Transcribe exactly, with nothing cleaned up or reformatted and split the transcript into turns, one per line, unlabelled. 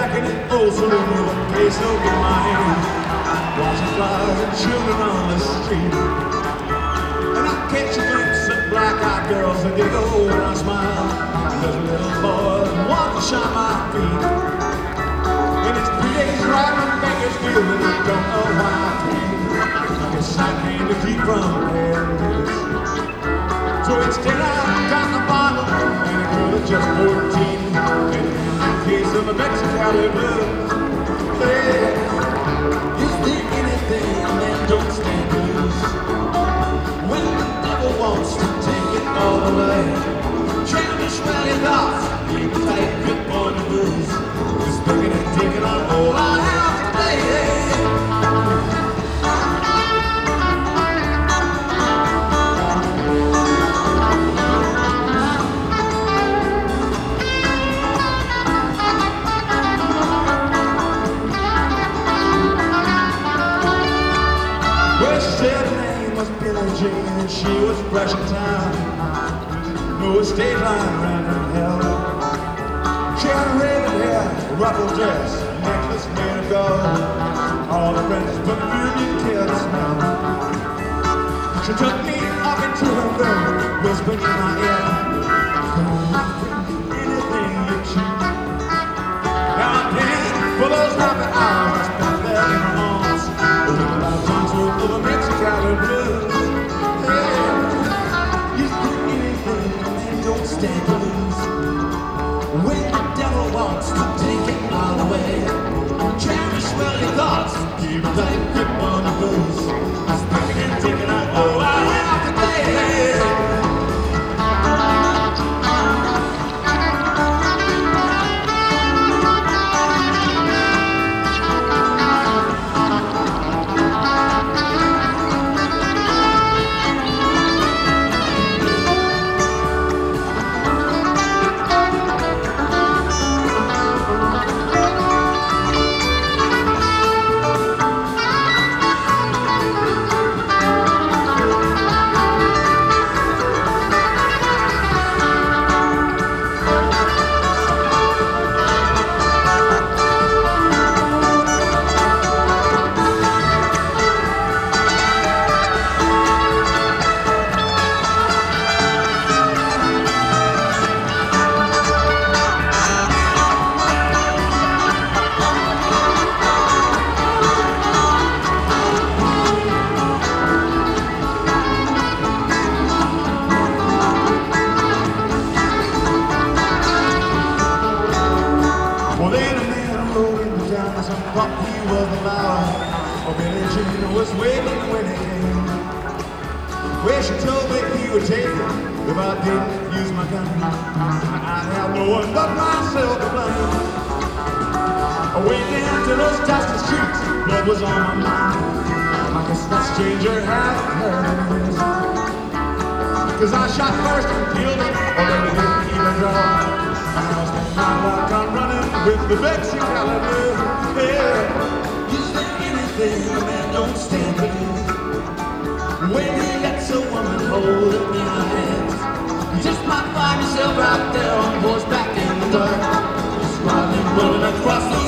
back in an old saloon with a peso in my hand, watching flowers and children on the street. And I catch a glimpse of black-eyed girls that giggle when I smile. There's little boys who want to shine my feet. And it's three days right in Bakersfield and I don't know why I came. I guess I came to keep from paying dues. So instead I got a bottle and a girl that's just fourteen, and in case of a Mexicali blues. Hey, is there anything a man don't stand to lose? When the devil wants to take it all away, trying to swell your thoughts, keep a tight grip on the blues. Just thinking and taking on all I have today. And she was fresh in town, no stage line ran from hell. She had raven hair, ruffled dress, necklace made of gold. All the friends but you didn't care to smell. She took me up into her room, whispering in my ear, anything you choose. Now I'm paying for those happy hours I spent there in her arms, over the lifetime's worth of a Mexicali blues. Don't stand to lose. When the devil wants to take it all away, cherish well your thoughts, keep a tight grip on the blues. Just thinking and taking out all I have today. Thought he was allowed, or Billie Jean was waiting when he came. Well, she told me he would take it if I didn't use my gun. I'd have no one but myself to blame. I went down to those dusty streets, blood was on my mind. I guess that stranger hadn't heard of me, 'cause I shot first and killed him, already didn't even draw. I must have not like I'm running with the Mexicali blues. Yeah. Is there anything a man don't stand to lose? When he lets a woman hold him in her hands, you just might find yourself out there on horseback in the dark, just riding, rolling across the